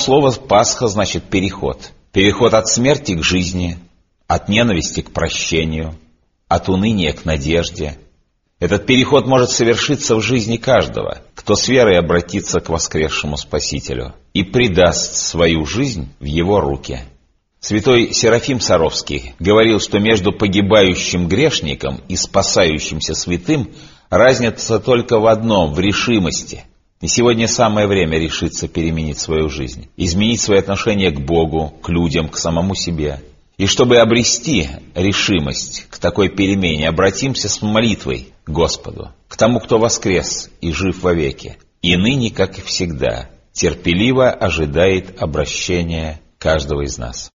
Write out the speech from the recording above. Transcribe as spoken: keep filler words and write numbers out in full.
Слово «Пасха» значит переход. Переход от смерти к жизни, от ненависти к прощению, от уныния к надежде. Этот переход может совершиться в жизни каждого, кто с верой обратится к воскресшему Спасителю и предаст свою жизнь в Его руки. Святой Серафим Саровский говорил, что между погибающим грешником и спасающимся святым разница только в одном – в решимости. И сегодня самое время решиться переменить свою жизнь, изменить свои отношения к Богу, к людям, к самому себе. И чтобы обрести решимость к такой перемене, обратимся с молитвой к Господу, к тому, кто воскрес и жив вовеки, и ныне, как и всегда, терпеливо ожидает обращения каждого из нас.